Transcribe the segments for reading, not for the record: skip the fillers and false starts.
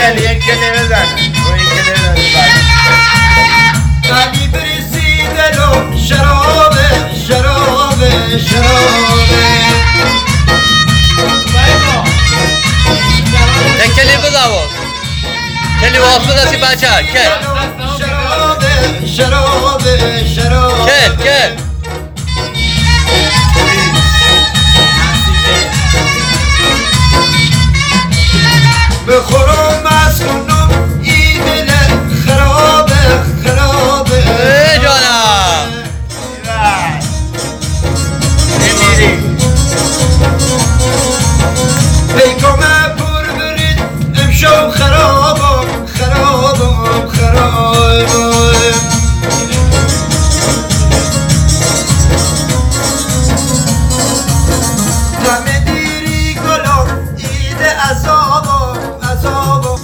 یک کلمه بزن رو یک کلمه بزن علی برسیده رو شرابه شرابه شرابه یک کلمه بزن باز کلمه واسه دستی بچه که شرابه شرابه شرابه که بخورم از خونم این دل خرابه خرابه ای جانم نمیری پیکامه پر برید امشب خرابم خرابم خرابم دم دیری گلم ایده عذابم عذابم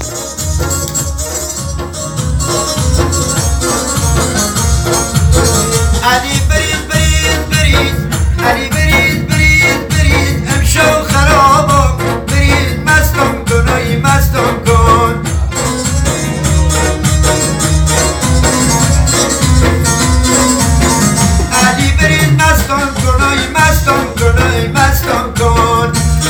علی برید برید برید علی برید برید برید امشب خرابم برید مستم کن ای مستم کن علی برید مستم کن ای مستم کن ای مستم کن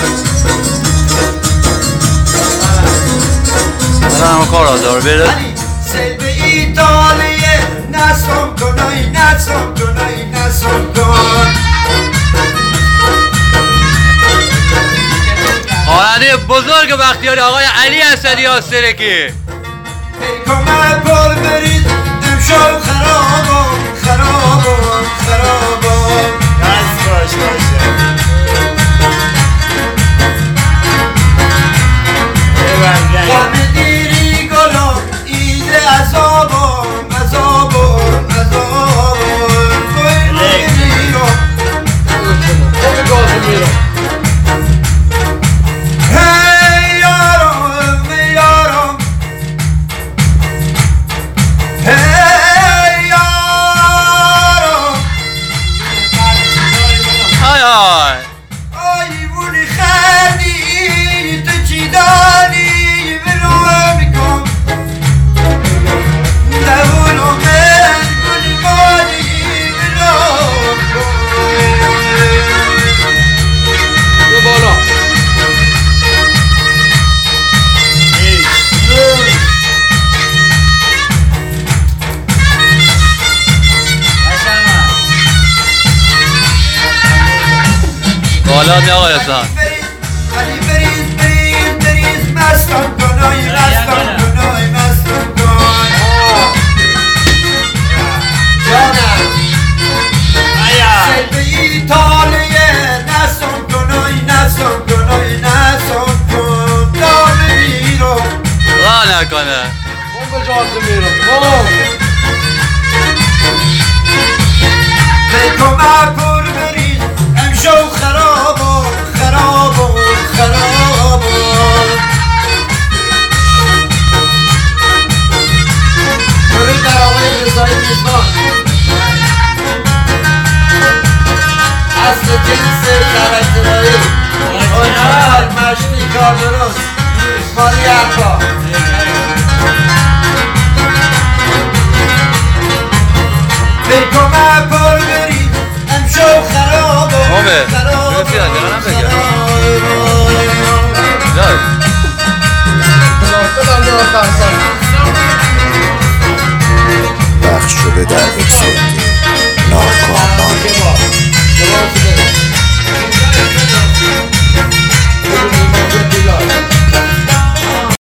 همه کار آزار بره علی سیل به ایتالیه نستم کن ای نستم کن ای نستم کن خواننده بزرگ بختیاری آقای علی اسدی آسترکی پیکامه پر برید امشب خرابم خرابم خرابم دست باش باشه ببرگن غم دیری گلم ایده عذابم عذابم عذابم هی یارم یارم هی یارم های های آی ولی خردی تو چی داری بلو میکن دولو من گل باری بلو بالا می آقای حسن علی برید برید برید مستم کن آی مستم کن آی مستم کن جانم سیل به ایتالیه نستم کن آی نستم کن آی نستم کن دامه میرم را نکنه پیکامه پر برید امشب خرابم خرابم خرابم درود بر آقای رضایی میزبان اصل جنس کرکترایی اونجا مشتی کار درست مالی حرفا